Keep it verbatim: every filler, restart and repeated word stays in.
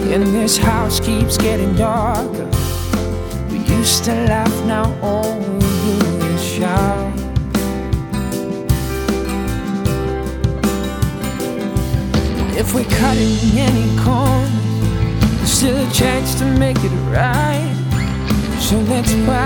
And this house keeps getting darker. We used to laugh, now all we do is shout. If we're cutting any corners, there's still a chance to make it right. So let's